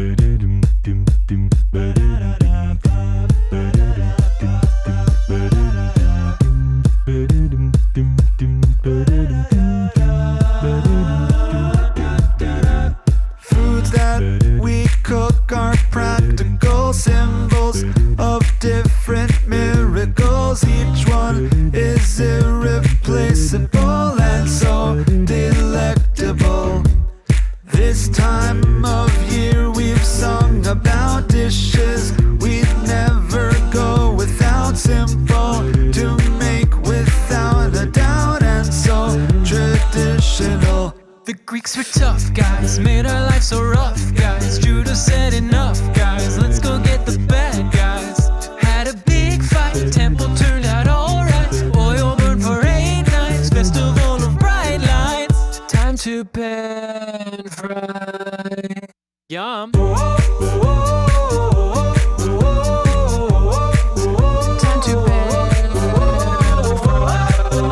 Foods that we cook are practical symbols of different miracles. Each one is irreplaceable and so delectable. This time of year we've sung about dishes we'd never go without, simple to make without a doubt and so traditional. The Greeks were tough guys, made our life so rough guys. Judah said enough guys, let's go get the bad guys. Had a big fight, temple turned out alright. Oil burned for 8 nights, festival of bright lights. Time to pan fry. Yum. Time to pan fry.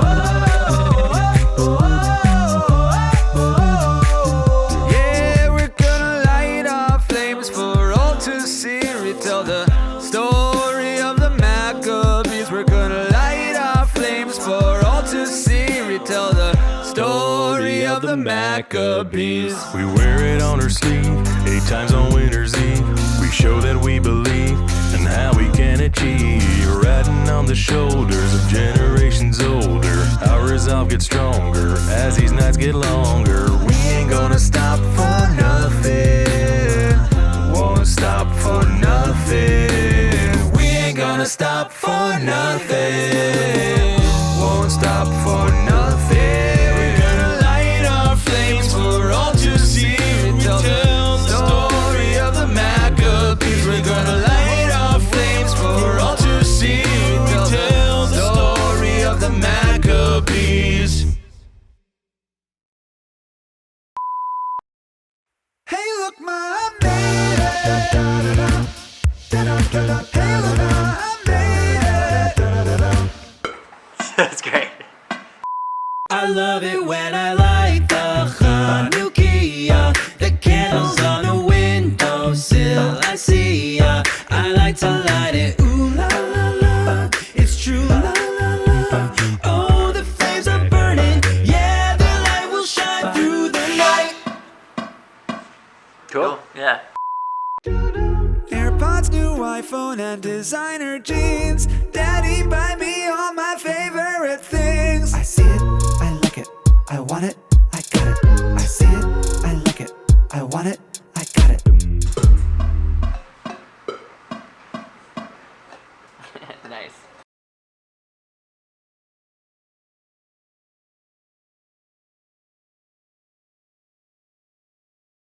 Yeah, we're gonna light our flames for all to see. Retell the story of the Maccabees. We're gonna light our flames for all to see. Retell the story of the Maccabees. We wear it on our sleeve, 8 times on Winter's Eve. We show that we believe and how we can achieve. Riding on the shoulders of generations older. Our resolve gets stronger as these nights get longer. We ain't gonna stop for nothing. Won't stop for nothing. We ain't gonna stop for nothing. Won't stop for nothing. We're gonna light our flames for all to see. Tell the story of the Maccabees. We're gonna light our flames for all to see. Tell the story of the Maccabees. Hey, look, ma, I made it. Hey, look, ma, I made it. That's great. I love it when I light the Chanukiah, the candles on the windowsill. I see ya. I like to light it. Ooh la la la, it's true. La la la. Oh, the flames are burning. Yeah, the light will shine through the night. Cool. Yeah. AirPods, new iPhone, and designer jeans. Daddy, buy me all my favorite things. I see it, I like it, I want it, I got it. I see it, I like it, I want it, I got it. Nice.